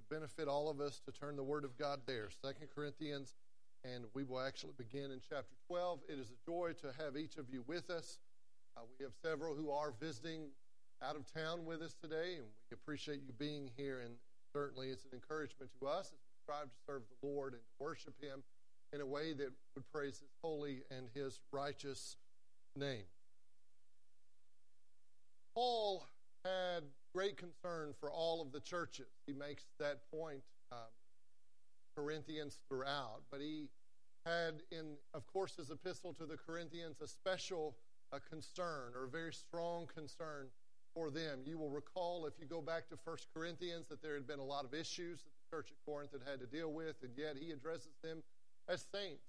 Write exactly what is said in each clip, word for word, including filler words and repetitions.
benefit all of us to turn the Word of God there, Second Corinthians, and we will actually begin in chapter twelve. It is a joy to have each of you with us. Uh, we have several who are visiting out of town with us today, and we appreciate you being here, and certainly it's an encouragement to us as we strive to serve the Lord and to worship Him in a way that would praise His holy and His righteous name. Paul had great concern for all of the churches. He makes that point, um, Corinthians throughout, but he had in, of course, his epistle to the Corinthians, a special uh, concern, or a very strong concern for them. You will recall, if you go back to First Corinthians, that there had been a lot of issues that the church at Corinth had had to deal with, and yet he addresses them as saints.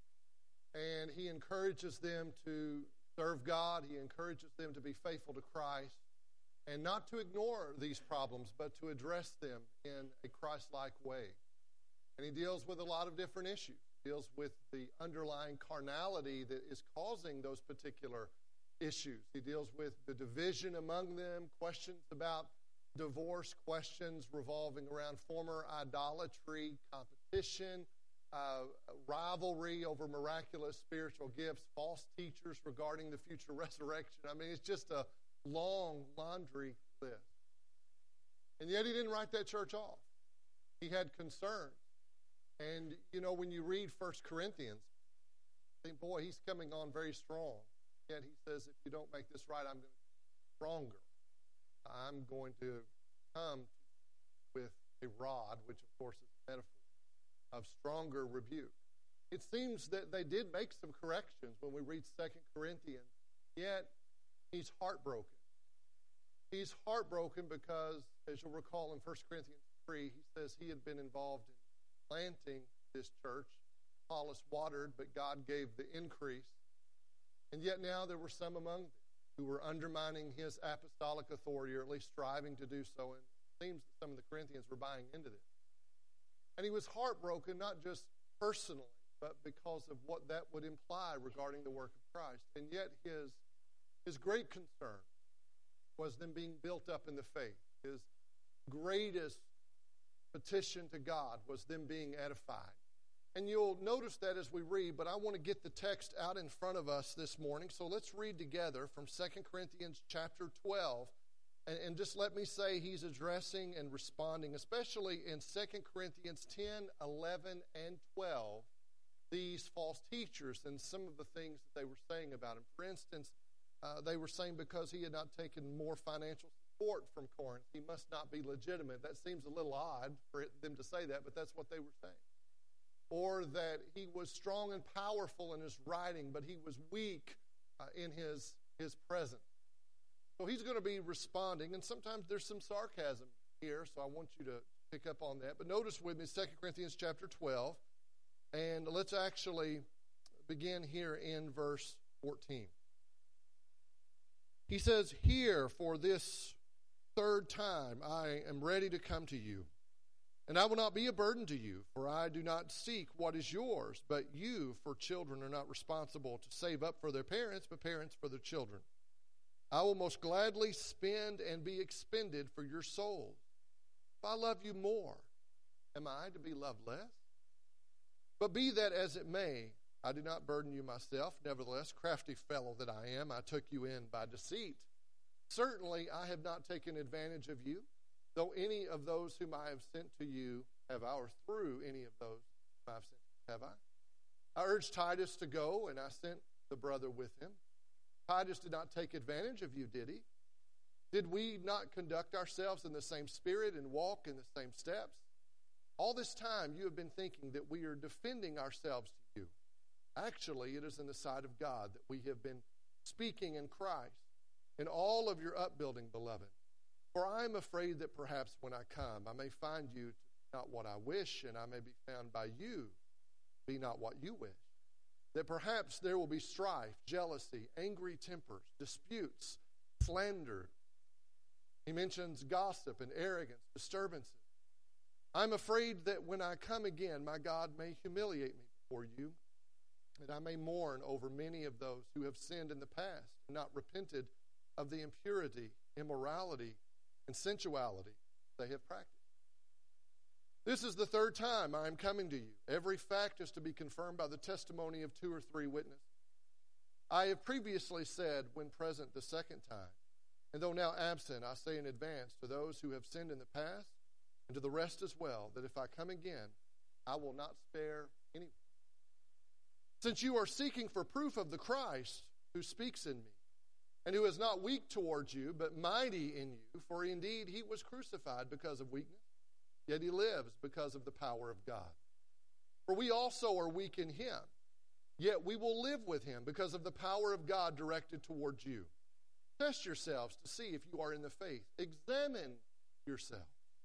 And he encourages them to serve God. He encourages them to be faithful to Christ and not to ignore these problems, but to address them in a Christ-like way. And he deals with a lot of different issues. He deals with the underlying carnality that is causing those particular issues. He deals with the division among them, questions about divorce, questions revolving around former idolatry, competition, Uh, rivalry over miraculous spiritual gifts, false teachers regarding the future resurrection. I mean, it's just a long laundry list. And yet he didn't write that church off. He had concerns. And, you know, when you read First Corinthians, you think, boy, he's coming on very strong. Yet he says, if you don't make this right, I'm going to be stronger. I'm going to come with a rod, which, of course, is a metaphor of stronger rebuke. It seems that they did make some corrections when we read Second Corinthians, yet he's heartbroken. He's heartbroken because, as you'll recall in First Corinthians three, he says he had been involved in planting this church. Apollos watered, but God gave the increase. And yet now there were some among them who were undermining his apostolic authority, or at least striving to do so. And it seems that some of the Corinthians were buying into this. And he was heartbroken, not just personally, but because of what that would imply regarding the work of Christ. And yet his, his great concern was them being built up in the faith. His greatest petition to God was them being edified. And you'll notice that as we read, but I want to get the text out in front of us this morning. So let's read together from Second Corinthians chapter twelve. And just let me say he's addressing and responding, especially in Second Corinthians ten, eleven, and twelve, these false teachers and some of the things that they were saying about him. For instance, uh, they were saying because he had not taken more financial support from Corinth, he must not be legitimate. That seems a little odd for them to say that, but that's what they were saying. Or that he was strong and powerful in his writing, but he was weak uh, in his, his presence. So he's going to be responding, and sometimes there's some sarcasm here, so I want you to pick up on that. But notice with me Second Corinthians chapter twelve, and let's actually begin here in verse fourteen. He says, "Here for this third time I am ready to come to you, and I will not be a burden to you, for I do not seek what is yours, but you, for children are not responsible to save up for their parents, but parents for their children. I will most gladly spend and be expended for your souls. If I love you more, am I to be loved less? But be that as it may, I do not burden you myself. Nevertheless, crafty fellow that I am, I took you in by deceit. Certainly I have not taken advantage of you, though any of those whom I have sent to you have I, or through any of those whom I have sent have I. I urged Titus to go, and I sent the brother with him. Titus did not take advantage of you, did he? Did we not conduct ourselves in the same spirit and walk in the same steps? All this time you have been thinking that we are defending ourselves to you. Actually, it is in the sight of God that we have been speaking in Christ in all of your upbuilding, beloved. For I am afraid that perhaps when I come, I may find you to be not what I wish, and I may be found by you be not what you wish. That perhaps there will be strife, jealousy, angry tempers, disputes, slander. He mentions gossip and arrogance, disturbances. I'm afraid that when I come again, my God may humiliate me before you, that I may mourn over many of those who have sinned in the past and not repented of the impurity, immorality, and sensuality they have practiced. This is the third time I am coming to you. Every fact is to be confirmed by the testimony of two or three witnesses. I have previously said when present the second time, and though now absent, I say in advance to those who have sinned in the past, and to the rest as well, that if I come again, I will not spare anyone. Since you are seeking for proof of the Christ who speaks in me, and who is not weak towards you, but mighty in you, for indeed he was crucified because of weakness, yet he lives because of the power of God. For we also are weak in him, yet we will live with him because of the power of God directed towards you. Test yourselves to see if you are in the faith. Examine yourself.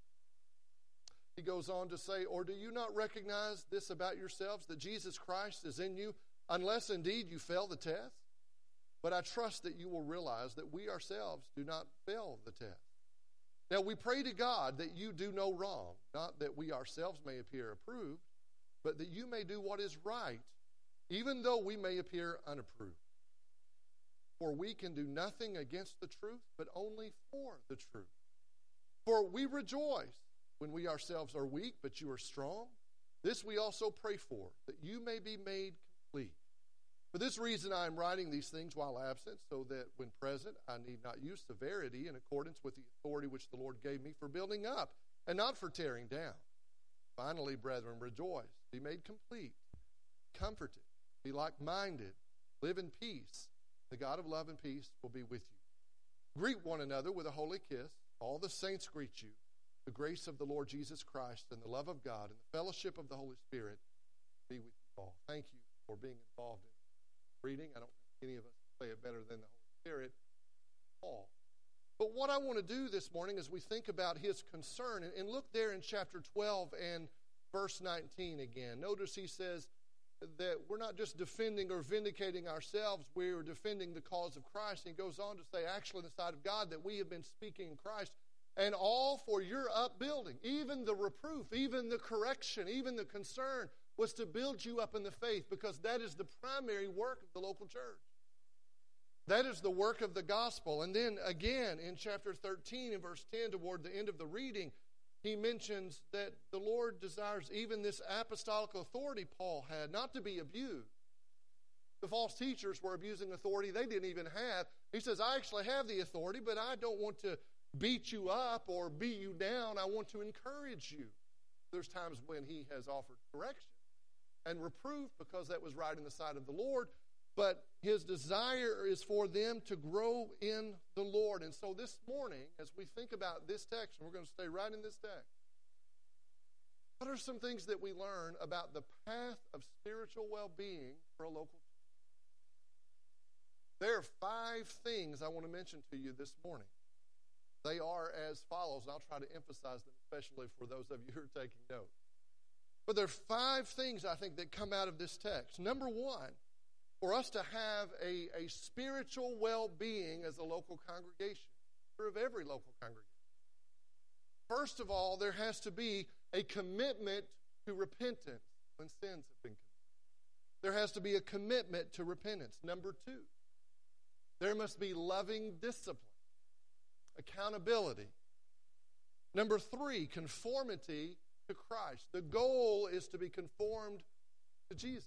He goes on to say, or do you not recognize this about yourselves, that Jesus Christ is in you, unless indeed you fail the test? But I trust that you will realize that we ourselves do not fail the test. Now we pray to God that you do no wrong, not that we ourselves may appear approved, but that you may do what is right, even though we may appear unapproved. For we can do nothing against the truth, but only for the truth. For we rejoice when we ourselves are weak, but you are strong. This we also pray for, that you may be made complete. For this reason I am writing these things while absent, so that when present I need not use severity in accordance with the authority which the Lord gave me for building up, and not for tearing down. Finally, brethren, rejoice, be made complete, comforted, be like-minded, live in peace. The God of love and peace will be with you. Greet one another with a holy kiss. All the saints greet you. The grace of the Lord Jesus Christ and the love of God and the fellowship of the Holy Spirit be with you all. Thank you for being involved in reading. I don't think any of us can say it better than the Holy Spirit. Paul. But what I want to do this morning is we think about his concern, and look there in chapter twelve and verse nineteen again. Notice he says that we're not just defending or vindicating ourselves, we're defending the cause of Christ. And he goes on to say, actually, in the sight of God, that we have been speaking in Christ, and all for your upbuilding. Even the reproof, even the correction, even the concern was to build you up in the faith, because that is the primary work of the local church. That is the work of the gospel. And then again in chapter thirteen and verse ten, toward the end of the reading, he mentions that the Lord desires even this apostolic authority Paul had not to be abused. The false teachers were abusing authority they didn't even have. He says, I actually have the authority, but I don't want to beat you up or beat you down. I want to encourage you. There's times when he has offered correction and reproof because that was right in the sight of the Lord. But his desire is for them to grow in the Lord. And so this morning, as we think about this text, and we're going to stay right in this text, what are some things that we learn about the path of spiritual well-being for a local church? There are five things I want to mention to you this morning. They are as follows, and I'll try to emphasize them, especially for those of you who are taking notes. But there are five things, I think, that come out of this text. Number one, for us to have a, a spiritual well-being as a local congregation, or of every local congregation. First of all, there has to be a commitment to repentance when sins have been committed. There has to be a commitment to repentance. Number two, there must be loving discipline, accountability. Number three, conformity to Christ. The goal is to be conformed to Jesus.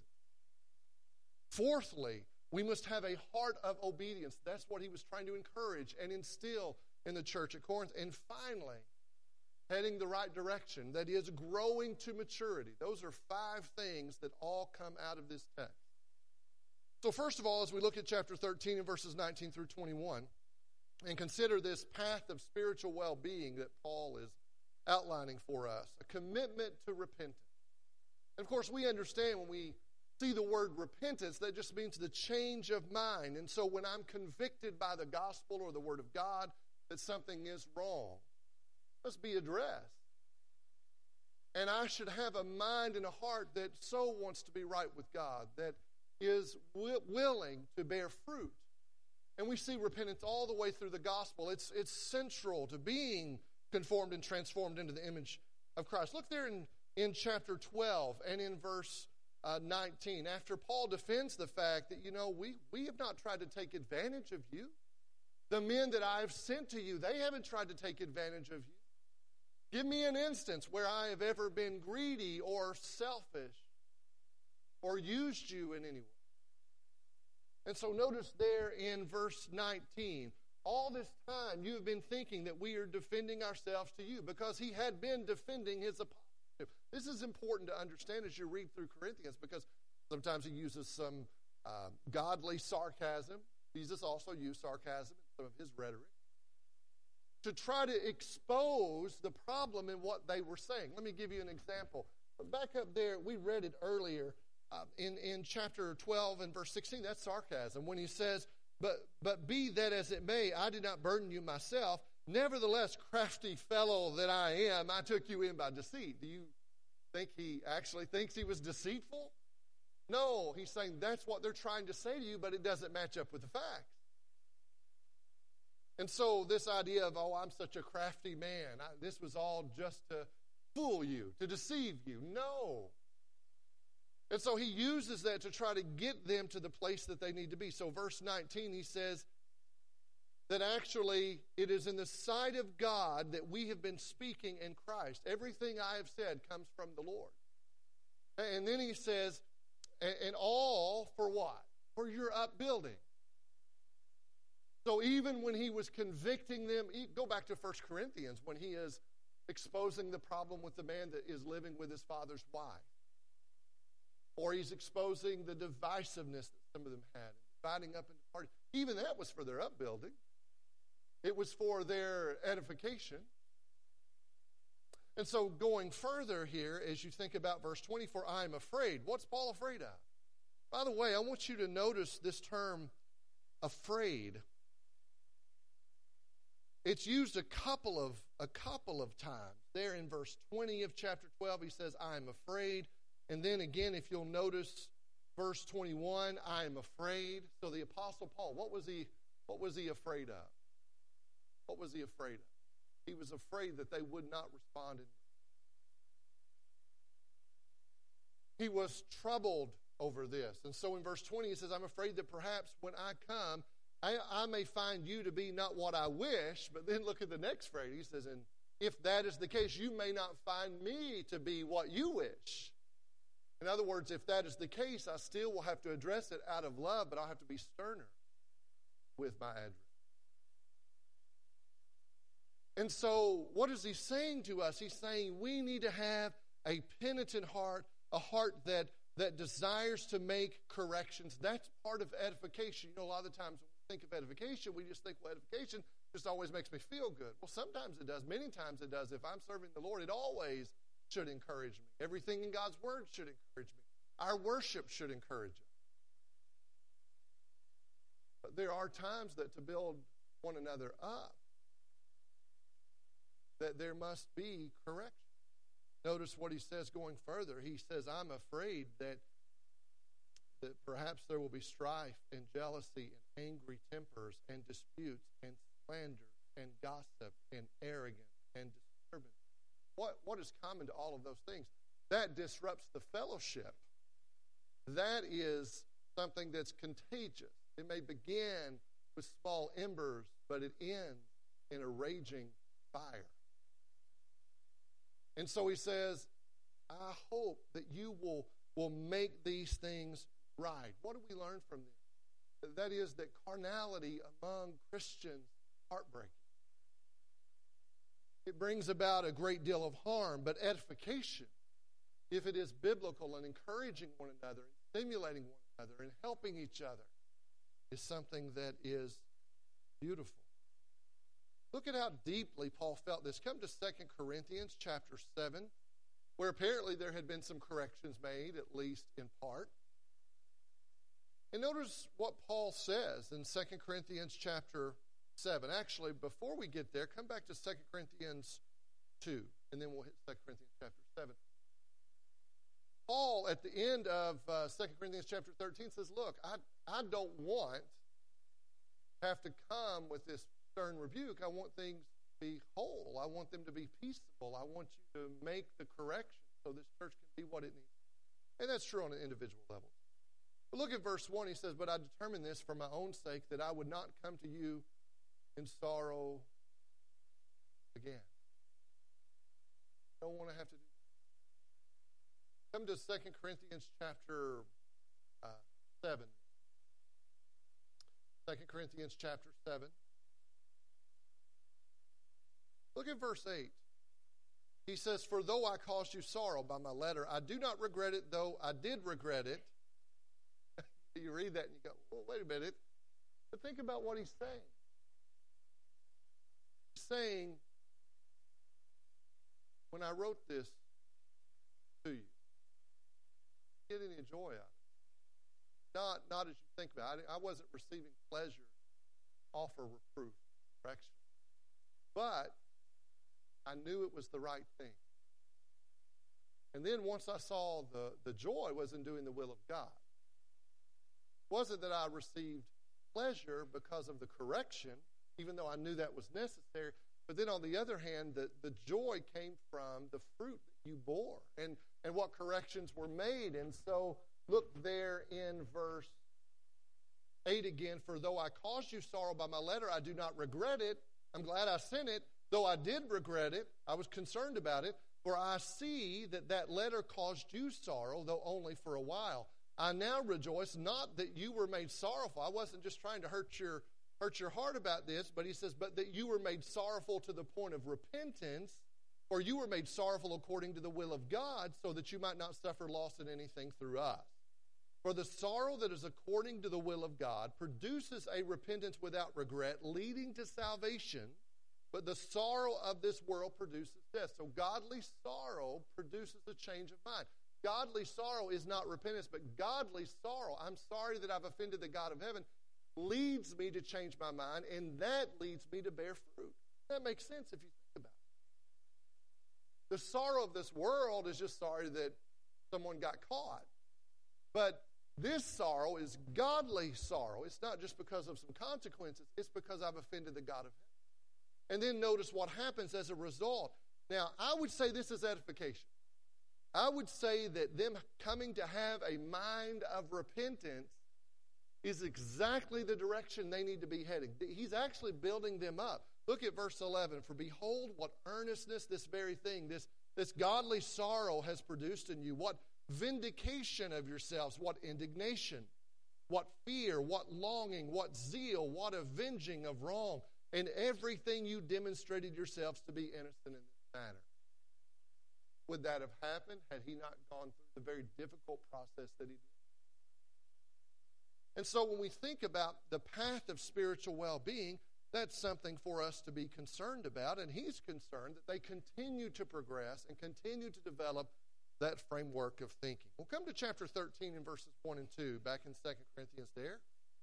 Fourthly, we must have a heart of obedience. That's what he was trying to encourage and instill in the church at Corinth. And finally, heading the right direction, that is, growing to maturity. Those are five things that all come out of this text. So first of all, as we look at chapter thirteen and verses nineteen through twenty-one, and consider this path of spiritual well-being that Paul is outlining for us, a commitment to repentance. And of course, we understand when we see the word repentance, that just means the change of mind. And so when I'm convicted by the gospel or the word of God that something is wrong, it must be addressed. And I should have a mind and a heart that so wants to be right with God, that is w- willing to bear fruit. And we see repentance all the way through the gospel. It's, it's central to being conformed and transformed into the image of Christ. Look there in, in chapter twelve and in verse Uh, nineteen, after Paul defends the fact that, you know, we, we have not tried to take advantage of you. The men that I have sent to you, they haven't tried to take advantage of you. Give me an instance where I have ever been greedy or selfish or used you in any way. And so notice there in verse nineteen, all this time you have been thinking that we are defending ourselves to you, because he had been defending his apostleship. This is important to understand as you read through Corinthians, because sometimes he uses some uh, godly sarcasm. Jesus also used sarcasm in some of his rhetoric to try to expose the problem in what they were saying. Let me give you an example. Back up there, we read it earlier uh, in, in chapter twelve and verse sixteen. That's sarcasm. When he says, but, but be that as it may, I did not burden you myself. Nevertheless, crafty fellow that I am, I took you in by deceit. Do you think he actually thinks he was deceitful? No, he's saying that's what they're trying to say to you, but it doesn't match up with the facts. And so this idea of, oh, I'm such a crafty man, I, this was all just to fool you, to deceive you. No. And so he uses that to try to get them to the place that they need to be. So verse nineteen, he says that actually it is in the sight of God that we have been speaking in Christ. Everything I have said comes from the Lord. And then he says, and all for what? For your upbuilding. So even when he was convicting them, go back to First Corinthians, when he is exposing the problem with the man that is living with his father's wife. Or he's exposing the divisiveness that some of them had, dividing up into parties. Even that was for their upbuilding. It was for their edification. And so going further here, as you think about verse twenty-four, I am afraid. What's Paul afraid of? By the way, I want you to notice this term, afraid. It's used a couple of a couple of times. There in verse twenty of chapter twelve, he says, I am afraid. And then again, if you'll notice verse twenty-one, I am afraid. So the Apostle Paul, what was he, what was he afraid of? What was he afraid of? He was afraid that they would not respond. He was troubled over this. And so in verse twenty, he says, I'm afraid that perhaps when I come, I, I may find you to be not what I wish. But then look at the next phrase. He says, and if that is the case, you may not find me to be what you wish. In other words, if that is the case, I still will have to address it out of love, but I'll have to be sterner with my address. And so what is he saying to us? He's saying we need to have a penitent heart, a heart that, that desires to make corrections. That's part of edification. You know, a lot of the times when we think of edification, we just think, well, edification just always makes me feel good. Well, sometimes it does. Many times it does. If I'm serving the Lord, it always should encourage me. Everything in God's Word should encourage me. Our worship should encourage us. But there are times that to build one another up, that there must be correction. Notice what he says going further. He says, I'm afraid that, that perhaps there will be strife and jealousy and angry tempers and disputes and slander and gossip and arrogance and disturbance. What, what is common to all of those things? That disrupts the fellowship. That is something that's contagious. It may begin with small embers, but it ends in a raging fire. And so he says, I hope that you will, will make these things right. What do we learn from this? That is that carnality among Christians is heartbreaking. It brings about a great deal of harm, but edification, if it is biblical and encouraging one another, and stimulating one another, and helping each other, is something that is beautiful. Look at how deeply Paul felt this. Come to Second Corinthians chapter seven, where apparently there had been some corrections made, at least in part. And notice what Paul says in Second Corinthians chapter seven. Actually, before we get there, come back to Second Corinthians two, and then we'll hit Second Corinthians chapter seven. Paul, at the end of uh, Second Corinthians chapter thirteen, says, look, I, I don't want to have to come with this stern rebuke. I want things to be whole. I want them to be peaceable. I want you to make the correction so this church can be what it needs. And that's true on an individual level. But look at verse one. He says, but I determined this for my own sake, that I would not come to you in sorrow again. don't want to have to do that. Come to Second Corinthians chapter uh, seven. Second Corinthians chapter seven. Look at verse eight. He says, "For though I caused you sorrow by my letter, I do not regret it, though I did regret it." You read that and you go, well, wait a minute. But think about what he's saying. He's saying, when I wrote this to you, get any joy out of it. Not, not as you think about it. I wasn't receiving pleasure off of reproof, correction. But I knew it was the right thing. And then once I saw the, the joy was in doing the will of God. It wasn't that I received pleasure because of the correction, even though I knew that was necessary. But then on the other hand, the, the joy came from the fruit that you bore and, and what corrections were made. And so look there in verse eight again. "For though I caused you sorrow by my letter, I do not regret it." I'm glad I sent it. Though I did regret it, I was concerned about it. "For I see that that letter caused you sorrow, though only for a while. I now rejoice, not that you were made sorrowful." I wasn't just trying to hurt your hurt your heart about this, but he says, "But that you were made sorrowful to the point of repentance, or you were made sorrowful according to the will of God, so that you might not suffer loss in anything through us. For the sorrow that is according to the will of God produces a repentance without regret, leading to salvation, but the sorrow of this world produces death." So godly sorrow produces a change of mind. Godly sorrow is not repentance, but godly sorrow, I'm sorry that I've offended the God of heaven, leads me to change my mind, and that leads me to bear fruit. That makes sense if you think about it. The sorrow of this world is just sorry that someone got caught. But this sorrow is godly sorrow. It's not just because of some consequences. It's because I've offended the God of heaven. And then notice what happens as a result. Now, I would say this is edification. I would say that them coming to have a mind of repentance is exactly the direction they need to be heading. He's actually building them up. Look at verse eleven. "For behold, what earnestness this very thing, this, this godly sorrow has produced in you. What vindication of yourselves, what indignation, what fear, what longing, what zeal, what avenging of wrong. In everything you demonstrated yourselves to be innocent in this matter." Would that have happened had he not gone through the very difficult process that he did? And so when we think about the path of spiritual well-being, that's something for us to be concerned about. And he's concerned that they continue to progress and continue to develop that framework of thinking. We'll come to chapter thirteen in verses one and two, back in Second Corinthians there.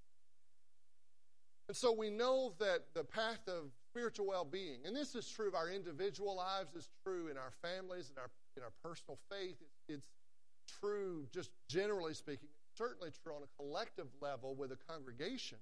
And so we know that the path of spiritual well-being, and this is true of our individual lives, it's true in our families, in our, in our personal faith, it's, it's true just generally speaking, it's certainly true on a collective level with a congregation.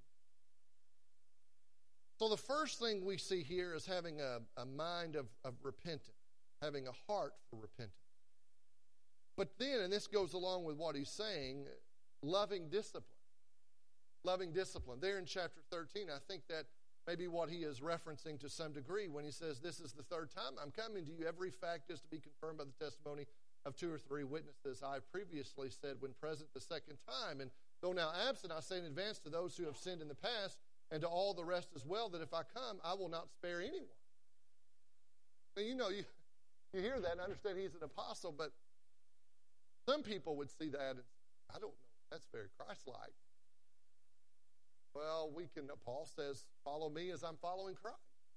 So the first thing we see here is having a, a mind of, of repentance, having a heart for repentance. But then, and this goes along with what he's saying, loving discipline. Loving discipline. There in chapter thirteen, I think that may be what he is referencing to some degree when he says, "This is the third time I'm coming to you. Every fact is to be confirmed by the testimony of two or three witnesses. I previously said when present the second time. And though now absent, I say in advance to those who have sinned in the past and to all the rest as well, that if I come, I will not spare anyone." Now, you know, you, you hear that and understand he's an apostle, but some people would see that and say, I don't know, that's very Christ-like. Well, we can, Paul says, follow me as I'm following Christ.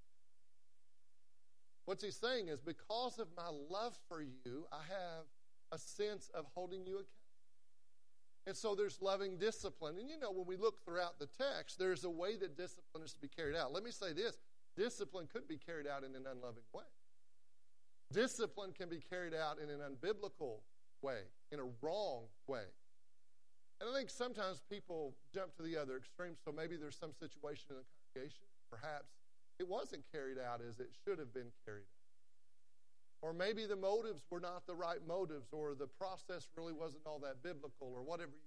What's he saying is, because of my love for you, I have a sense of holding you accountable. And so there's loving discipline. And you know, when we look throughout the text, there's a way that discipline is to be carried out. Let me say this. Discipline could be carried out in an unloving way. Discipline can be carried out in an unbiblical way, in a wrong way. And I think sometimes people jump to the other extreme, so maybe there's some situation in the congregation, perhaps it wasn't carried out as it should have been carried out. Or maybe the motives were not the right motives, or the process really wasn't all that biblical, or whatever you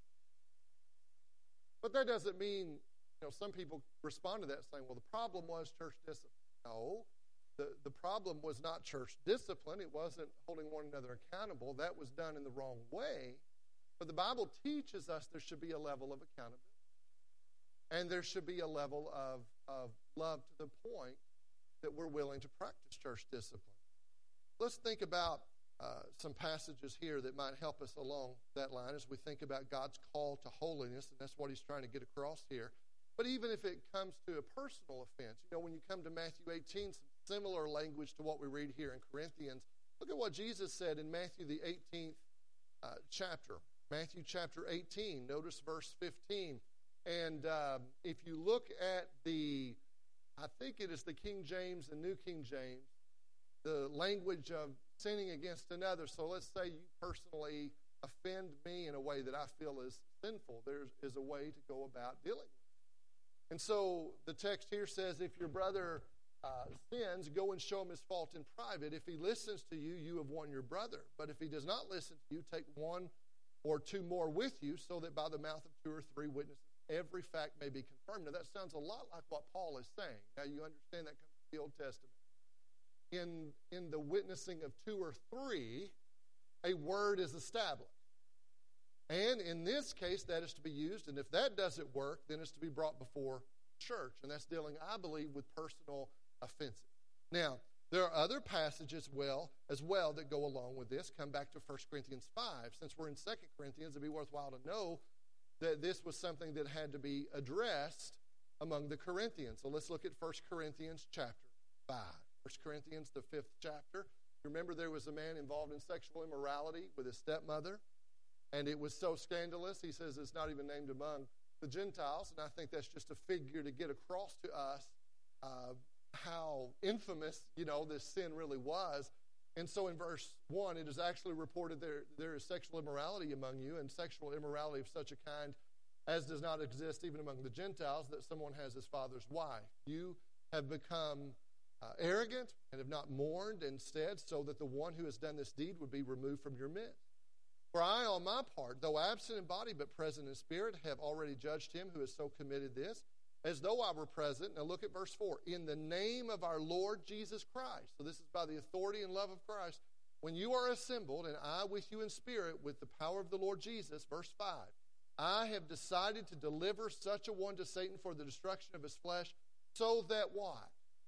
But that doesn't mean, you know, some people respond to that saying, well, the problem was church discipline. No. the, the problem was not church discipline. It wasn't holding one another accountable. That was done in the wrong way. But the Bible teaches us there should be a level of accountability. And there should be a level of, of love to the point that we're willing to practice church discipline. Let's think about uh, some passages here that might help us along that line as we think about God's call to holiness, and that's what he's trying to get across here. But even if it comes to a personal offense, you know, when you come to Matthew eighteen, some similar language to what we read here in Corinthians, look at what Jesus said in Matthew the eighteenth uh, chapter. Matthew chapter eighteen, notice verse fifteen. And um, if you look at the, I think it is the King James and New King James, the language of sinning against another. So let's say you personally offend me in a way that I feel is sinful. There is a way to go about dealing with it. And so the text here says, if your brother uh, sins, go and show him his fault in private. If he listens to you, you have won your brother. But if he does not listen to you, take one or two more with you, so that by the mouth of two or three witnesses every fact may be confirmed. Now that sounds a lot like what Paul is saying. Now you understand that comes from the Old Testament. In, in the witnessing of two or three, a word is established. And in this case, that is to be used. And if that doesn't work, then it's to be brought before church. And that's dealing, I believe, with personal offenses. Now, there are other passages well as well that go along with this. Come back to First Corinthians five. Since we're in Second Corinthians, it'd be worthwhile to know that this was something that had to be addressed among the Corinthians. So let's look at First Corinthians chapter five. First Corinthians, the fifth chapter. Remember, there was a man involved in sexual immorality with his stepmother, and it was so scandalous, he says it's not even named among the Gentiles, and I think that's just a figure to get across to us uh, how infamous, you know, this sin really was. And so in verse one, it is actually reported there there is sexual immorality among you, and sexual immorality of such a kind as does not exist even among the Gentiles, that someone has his father's wife. You have become uh, arrogant and have not mourned instead, so that the one who has done this deed would be removed from your midst. For I, on my part, though absent in body but present in spirit, have already judged him who has so committed this, as though I were present. Now look at verse four. In the name of our Lord Jesus Christ. So this is by the authority and love of Christ. When you are assembled, and I with you in spirit, with the power of the Lord Jesus, verse five, I have decided to deliver such a one to Satan for the destruction of his flesh, so that what?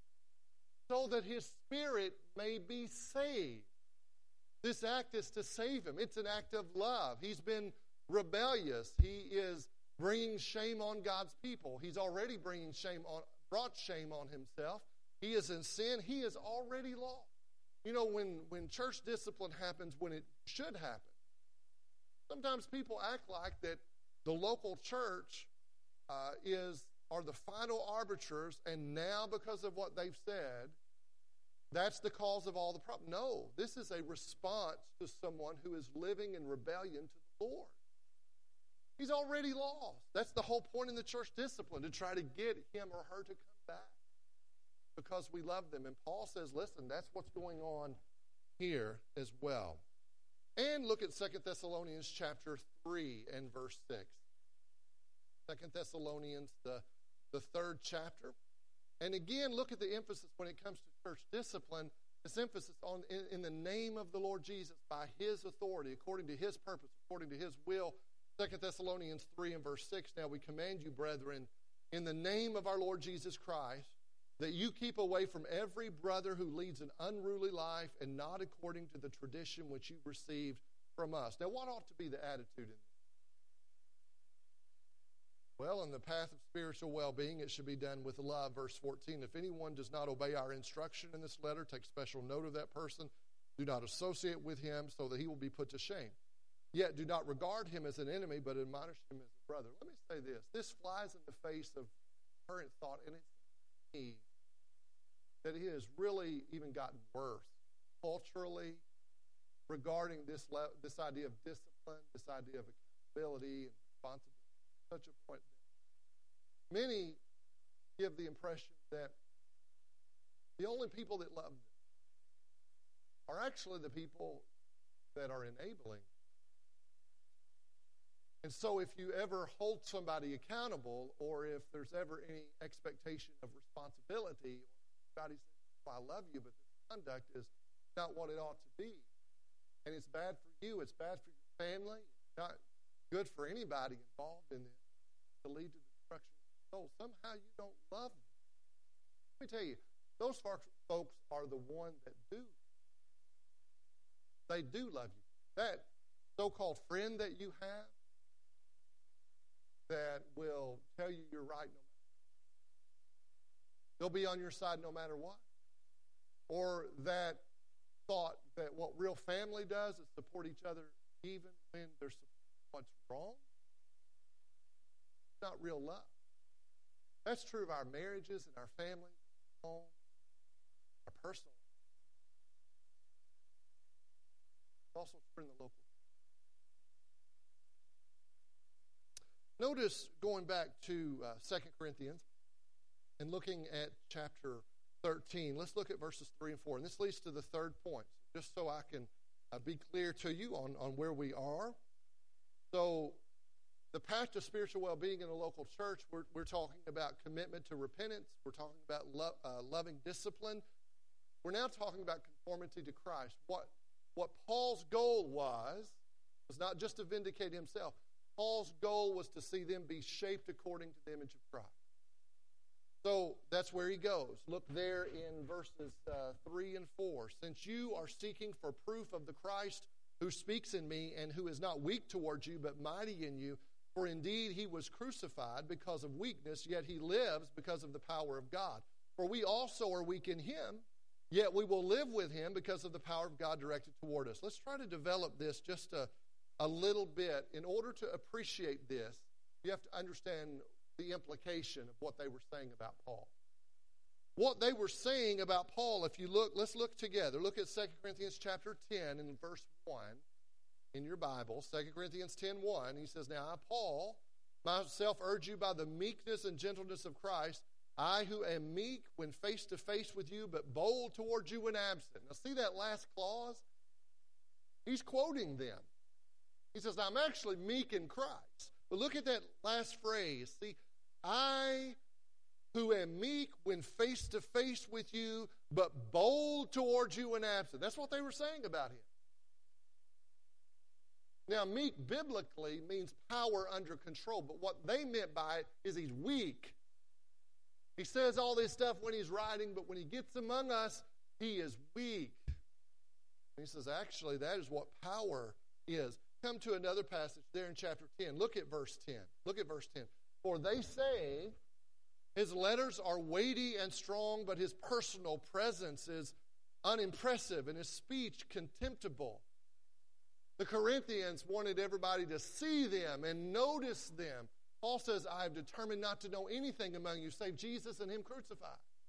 So that his spirit may be saved. This act is to save him. It's an act of love. He's been rebellious. He is bringing shame on God's people. He's already bringing shame on, brought shame on himself. He is in sin. He is already lost. You know, when, when church discipline happens when it should happen, sometimes people act like that the local church uh, is are the final arbiters, and now because of what they've said, that's the cause of all the problem. No, this is a response to someone who is living in rebellion to the Lord. He's already lost. That's the whole point in the church discipline, to try to get him or her to come back because we love them. And Paul says, listen, that's what's going on here as well. And look at Second Thessalonians chapter three and verse six. Second Thessalonians, the, the third chapter. And again, look at the emphasis when it comes to church discipline. This emphasis on in, in the name of the Lord Jesus, by his authority, according to his purpose, according to his will. Second Thessalonians three and verse six, now we command you, brethren, in the name of our Lord Jesus Christ, that you keep away from every brother who leads an unruly life and not according to the tradition which you received from us. Now, what ought to be the attitude in this? Well, in the path of spiritual well-being, it should be done with love. Verse fourteen, if anyone does not obey our instruction in this letter, take special note of that person. Do not associate with him so that he will be put to shame. Yet do not regard him as an enemy, but admonish him as a brother. Let me say this. This flies in the face of current thought, and it's me that it has really even gotten worse culturally regarding this, le- this idea of discipline, this idea of accountability and responsibility. Such a point that many give the impression that the only people that love them are actually the people that are enabling. And so if you ever hold somebody accountable, or if there's ever any expectation of responsibility, or somebody says, I love you, but this conduct is not what it ought to be. And it's bad for you. It's bad for your family. It's not good for anybody involved in this to lead to the destruction of the soul. Somehow you don't love them. Let me tell you, those folks are the ones that do. They do love you. That so-called friend that you have that will tell you you're right no matter what. They'll be on your side no matter what. Or that thought that what real family does is support each other even when there's what's wrong. It's not real love. That's true of our marriages and our families, our home, our personal life. It's also true in the local. Notice, going back to uh, Second Corinthians and looking at chapter thirteen, let's look at verses three and four. And this leads to the third point, just so I can uh, be clear to you on, on where we are. So, the path to spiritual well-being in a local church, we're, we're talking about commitment to repentance. We're talking about lo- uh, loving discipline. We're now talking about conformity to Christ. What, what Paul's goal was, was not just to vindicate himself. Paul's goal was to see them be shaped according to the image of Christ. So that's where he goes. Look there in verses uh, three and four. Since you are seeking for proof of the Christ who speaks in me and who is not weak towards you but mighty in you, for indeed he was crucified because of weakness, yet he lives because of the power of God. For we also are weak in him, yet we will live with him because of the power of God directed toward us. Let's try to develop this just a, a little bit. In order to appreciate this, you have to understand the implication of what they were saying about Paul. What they were saying about Paul, if you look, let's look together. Look at Second Corinthians chapter ten and verse one in your Bible. Second Corinthians ten one. He says, now I, Paul, myself urge you by the meekness and gentleness of Christ, I who am meek when face to face with you, but bold towards you when absent. Now see that last clause? He's quoting them. He says, I'm actually meek in Christ. But look at that last phrase. See, I who am meek when face to face with you, but bold towards you when absent. That's what they were saying about him. Now, meek biblically means power under control, but what they meant by it is he's weak. He says all this stuff when he's writing, but when he gets among us, he is weak. And he says, actually, that is what power is. Come to another passage there in chapter ten. Look at verse ten. Look at verse ten. For they say his letters are weighty and strong, but his personal presence is unimpressive and his speech contemptible. The Corinthians wanted everybody to see them and notice them. Paul says, I have determined not to know anything among you save Jesus and him crucified.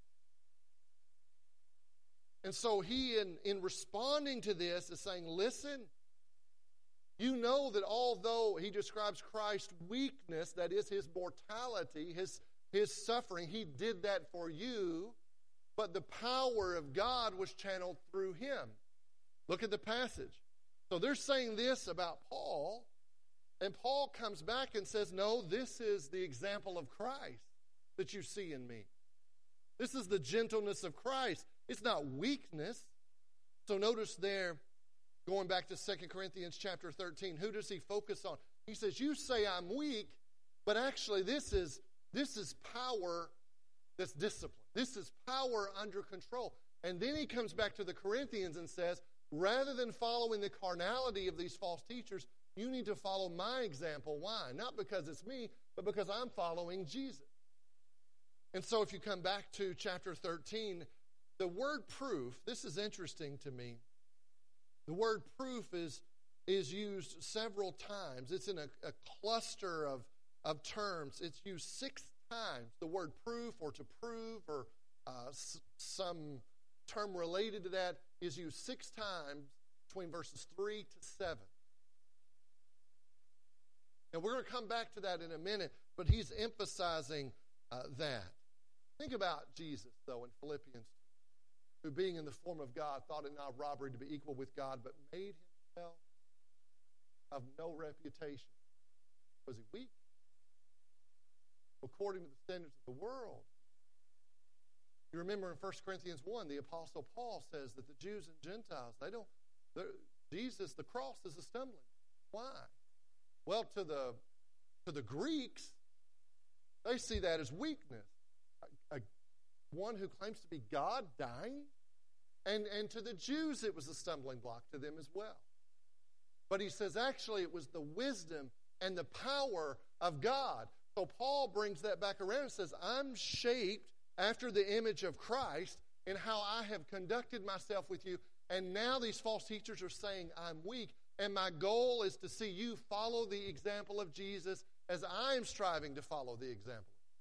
And so he, in, in responding to this, is saying, listen, you know that although he describes Christ's weakness, that is his mortality, his, his suffering, he did that for you, but the power of God was channeled through him. Look at the passage. So they're saying this about Paul, and Paul comes back and says, no, this is the example of Christ that you see in me. This is the gentleness of Christ. It's not weakness. So notice there, going back to Second Corinthians chapter thirteen, who does he focus on? He says, you say I'm weak, but actually this is, this is power that's discipline. This is power under control. And then he comes back to the Corinthians and says, rather than following the carnality of these false teachers, you need to follow my example. Why? Not because it's me, but because I'm following Jesus. And so if you come back to chapter thirteen, the word proof, this is interesting to me. The word proof is, is used several times. It's in a, a cluster of, of terms. It's used six times. The word proof or to prove or uh, s- some term related to that is used six times between verses three to seven. And we're going to come back to that in a minute, but he's emphasizing uh, that. Think about Jesus, though, in Philippians, who being in the form of God thought it not robbery to be equal with God, but made himself of no reputation. Was he weak? According to the standards of the world, You remember in First Corinthians one, the Apostle Paul says that the Jews and Gentiles, they don't, Jesus, the cross is a stumbling. Why? Well, to the, to the Greeks, they see that as weakness. A, a, one who claims to be God dying. And, and to the Jews, it was a stumbling block to them as well. But he says, actually, it was the wisdom and the power of God. So Paul brings that back around and says, I'm shaped after the image of Christ in how I have conducted myself with you. And now these false teachers are saying I'm weak. And my goal is to see you follow the example of Jesus as I am striving to follow the example.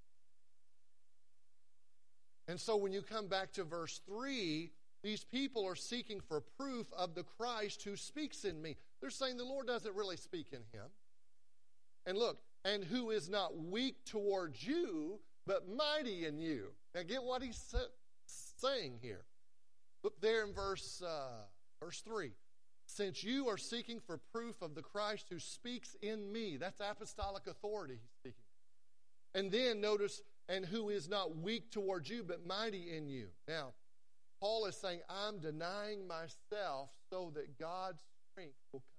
And so when you come back to verse three, these people are seeking for proof of the Christ who speaks in me. They're saying the Lord doesn't really speak in him. And look, and who is not weak towards you, but mighty in you. Now get what he's saying here. Look there in verse, uh, verse three. Since you are seeking for proof of the Christ who speaks in me. That's apostolic authority he's speaking. And then notice, and who is not weak towards you, but mighty in you. Now, Paul is saying, I'm denying myself so that God's strength will come.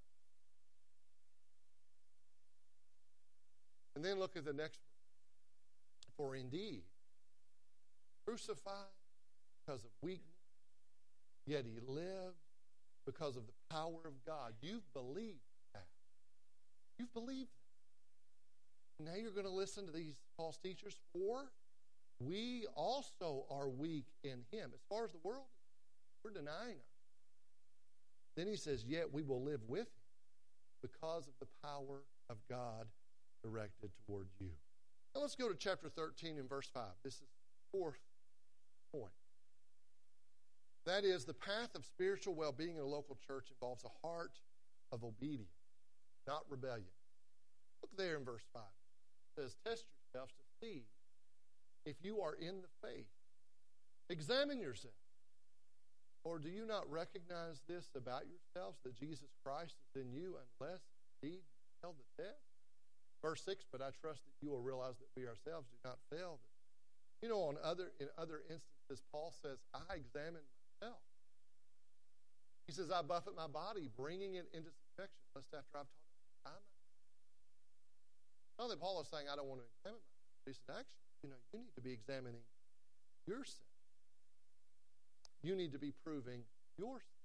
And then look at the next verse. For indeed, crucified because of weakness, yet he lived because of the power of God. You've believed that. You've believed that. Now you're going to listen to these false teachers. For we also are weak in him. As far as the world, we're denying ourselves. Then he says, yet we will live with him because of the power of God directed toward you. Now let's go to chapter thirteen and verse five. This is the fourth point. That is, the path of spiritual well-being in a local church involves a heart of obedience, not rebellion. Look there in verse five. It says, test yourselves to see if you are in the faith. Examine yourself. Or do you not recognize this about yourselves, that Jesus Christ is in you, unless indeed you fail the test? Verse six, but I trust that you will realize that we ourselves do not fail. You know, on other in other instances, Paul says, I examine myself. He says, I buffet my body, bringing it into subjection, lest after I've taught it, I might. Not that Paul is saying, I don't want to examine myself. He said, actually, you know, you need to be examining yourself. You need to be proving yourself.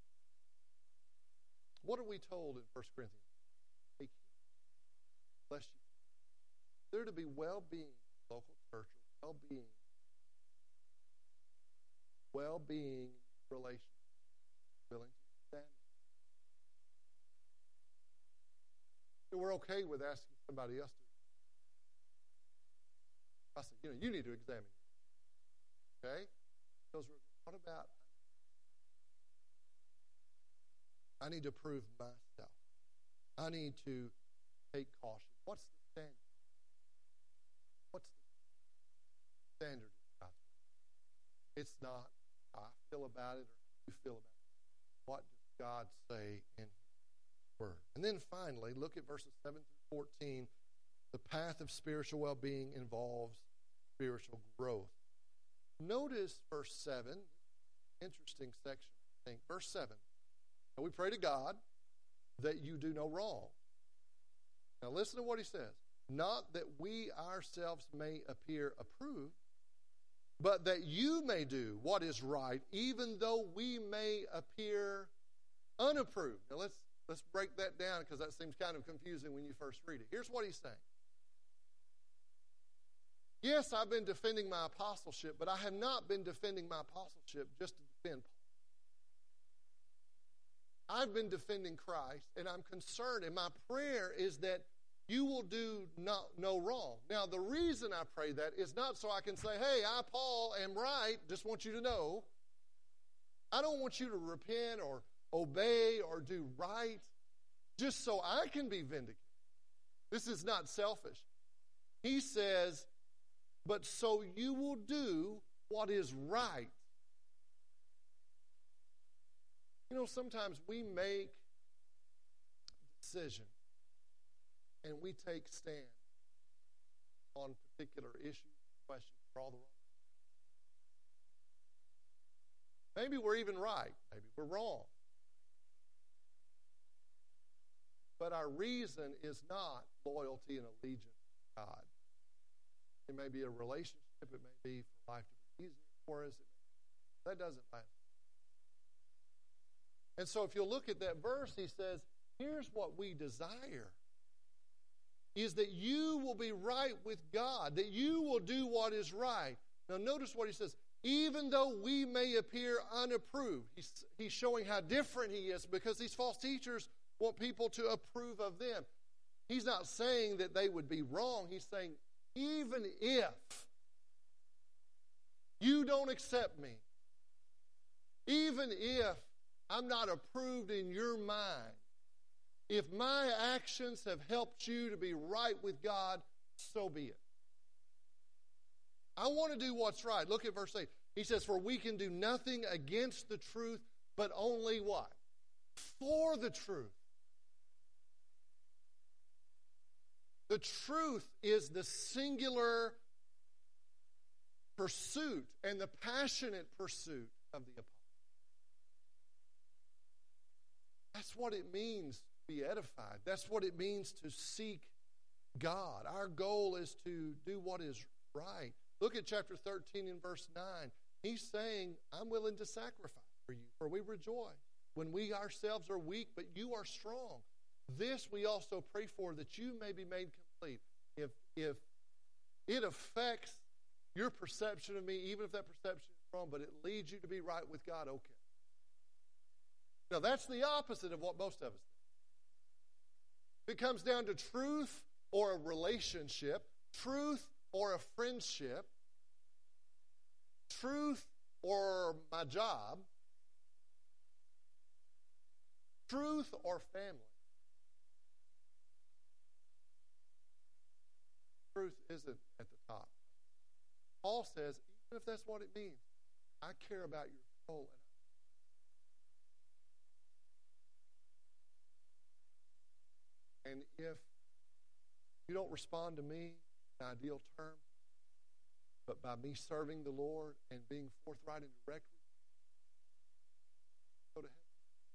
What are we told in First Corinthians? Take heed, lest you. There to be well-being in local church, well-being, well-being relationship, willing to examine. So we're okay with asking somebody else to. I said, you know, you need to examine. Okay? Because what about, I need to prove myself. I need to take caution. What's the standard? What's the standard of God's word? It's not how I feel about it or how you feel about it. What does God say in His word? And then finally, look at verses seven through fourteen. The path of spiritual well-being involves spiritual growth. Notice verse seven. Interesting section, I think. Verse seven. And we pray to God that you do no wrong. Now listen to what he says. Not that we ourselves may appear approved, but that you may do what is right, even though we may appear unapproved. Now let's let's break that down, because that seems kind of confusing when you first read it. Here's what he's saying. Yes, I've been defending my apostleship, but I have not been defending my apostleship just to defend Paul. I've been defending Christ, and I'm concerned, and my prayer is that you will do no, no wrong. Now, the reason I pray that is not so I can say, hey, I, Paul, am right, just want you to know. I don't want you to repent or obey or do right just so I can be vindicated. This is not selfish. He says, but so you will do what is right. You know, sometimes we make decisions and we take stand on particular issues, questions for all the wrong. Maybe we're even right. Maybe we're wrong. But our reason is not loyalty and allegiance to God. It may be a relationship. It may be for life to be easier for us. That doesn't last. And so if you look at that verse, he says, here's what we desire, is that you will be right with God, that you will do what is right. Now notice what he says, even though we may appear unapproved. He's, he's showing how different he is, because these false teachers want people to approve of them. He's not saying that they would be wrong. He's saying, even if you don't accept me, even if I'm not approved in your mind, if my actions have helped you to be right with God, so be it. I want to do what's right. Look at verse eight. He says, for we can do nothing against the truth, but only what? For the truth. The truth is the singular pursuit and the passionate pursuit of the apostle. That's what it means to be edified. That's what it means to seek God. Our goal is to do what is right. Look at chapter thirteen and verse nine. He's saying, I'm willing to sacrifice for you, for we rejoice when we ourselves are weak, but you are strong. This we also pray for, that you may be made complete. If, if it affects your perception of me, even if that perception is wrong, but it leads you to be right with God, okay. Now, that's the opposite of what most of us think. If it comes down to truth or a relationship, truth or a friendship, truth or my job, truth or family, truth isn't at the top. Paul says, even if that's what it means, I care about your soul. And if you don't respond to me in ideal terms, but by me serving the Lord and being forthright and direct with you, go to heaven.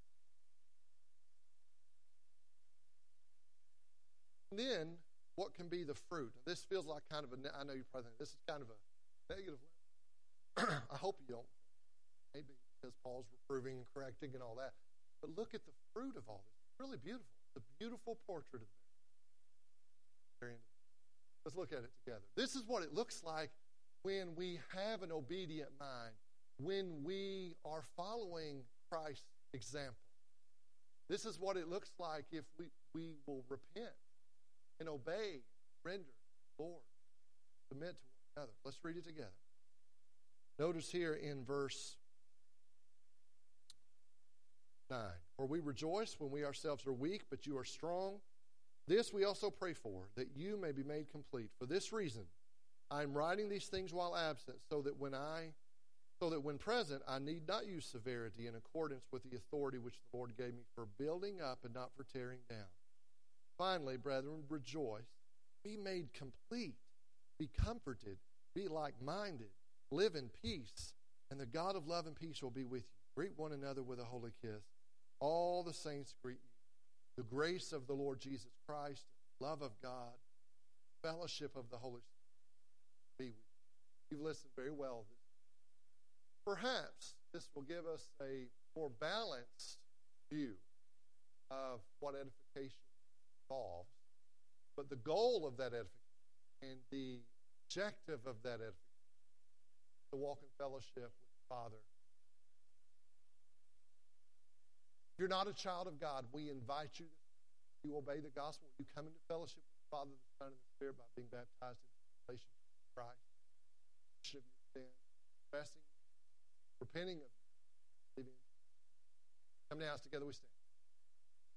And then, what can be the fruit? This feels like kind of a, I know you're probably thinking, this is kind of a negative. I hope you don't. Maybe because Paul's reproving and correcting and all that. But look at the fruit of all this. It's really beautiful. It's a beautiful portrait of them. Let's look at it together. This is what it looks like when we have an obedient mind, when we are following Christ's example. This is what it looks like if we, we will repent and obey, render to the Lord, submit to one another. Let's read it together. Notice here in verse nine. For we rejoice when we ourselves are weak, but you are strong. This we also pray for, that you may be made complete. For this reason, I am writing these things while absent, so that when I, so that when present, I need not use severity in accordance with the authority which the Lord gave me for building up and not for tearing down. Finally, brethren, rejoice, be made complete, be comforted, be like-minded, live in peace, and the God of love and peace will be with you. Greet one another with a holy kiss. All the saints greet you. The grace of the Lord Jesus Christ, love of God, fellowship of the Holy Spirit be with you. You've listened very well. Perhaps this will give us a more balanced view of what edification involves. But the goal of that edification and the objective of that edification is to walk in fellowship with the Father. If you're not a child of God, we invite you to obey the gospel. You come into fellowship with the Father, the Son, and the Spirit by being baptized in the relationship with Christ, of your sin, confessing, repenting of, believing. Come now, together we stand.